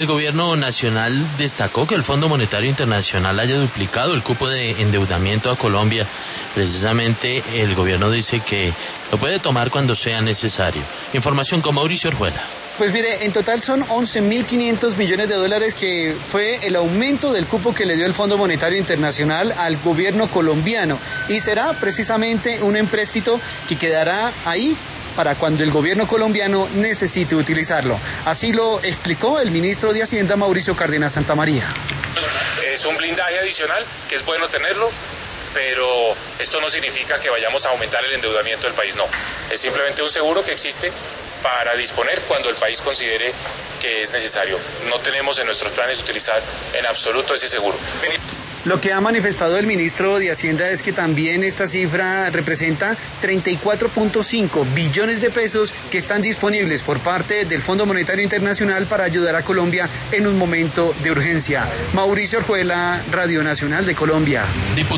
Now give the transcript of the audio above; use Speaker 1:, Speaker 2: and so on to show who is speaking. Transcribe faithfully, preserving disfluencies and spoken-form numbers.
Speaker 1: El gobierno nacional destacó que el Fondo Monetario Internacional haya duplicado el cupo de endeudamiento a Colombia. Precisamente el gobierno dice que lo puede tomar cuando sea necesario. Información con Mauricio Orjuela.
Speaker 2: Pues mire, en total son once mil quinientos millones de dólares que fue el aumento del cupo que le dio el Fondo Monetario Internacional al gobierno colombiano y será precisamente un empréstito que quedará ahí para cuando el gobierno colombiano necesite utilizarlo. Así lo explicó el ministro de Hacienda, Mauricio Cárdenas Santamaría.
Speaker 3: Es un blindaje adicional, que es bueno tenerlo, pero esto no significa que vayamos a aumentar el endeudamiento del país, no. Es simplemente un seguro que existe para disponer cuando el país considere que es necesario. No tenemos en nuestros planes utilizar en absoluto ese seguro.
Speaker 2: Lo que ha manifestado el ministro de Hacienda es que también esta cifra representa treinta y cuatro punto cinco billones de pesos que están disponibles por parte del Fondo Monetario Internacional para ayudar a Colombia en un momento de urgencia. Mauricio Orjuela, Radio Nacional de Colombia.